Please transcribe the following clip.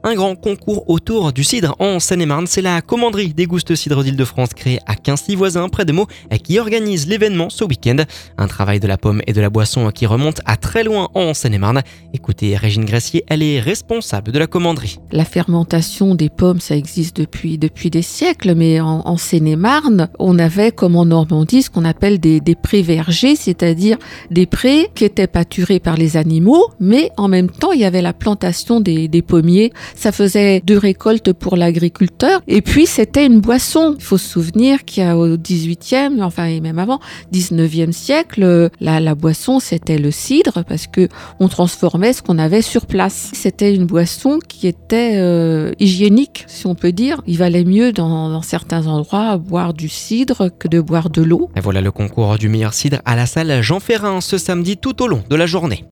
Un grand concours autour du cidre en Seine-et-Marne. C'est la commanderie Déguste Cidre d'Île-de-France créée à Quincy-Voisin près de Meaux qui organise l'événement ce week-end. Un travail de la pomme et de la boisson qui remonte à très loin en Seine-et-Marne. Écoutez Régine Gressier, elle est responsable de la commanderie. La fermentation des pommes, ça existe depuis des siècles, mais en Seine-et-Marne, on avait comme en Normandie ce qu'on appelle des prés-vergers, c'est-à-dire des prés qui étaient pâturés par les animaux, mais en même temps il y avait la plantation des pommiers. Ça faisait 2 récoltes pour l'agriculteur, et puis c'était une boisson. Il faut se souvenir qu'il y a au 18e, enfin et même avant, 19e siècle, la boisson c'était le cidre, parce que on transformait ce qu'on avait sur place. C'était une boisson qui était hygiénique, si on peut dire. Il valait mieux dans certains endroits boire du cidre que de boire de l'eau. Et voilà le concours du meilleur cidre à la salle Jean Ferrin ce samedi tout au long de la journée.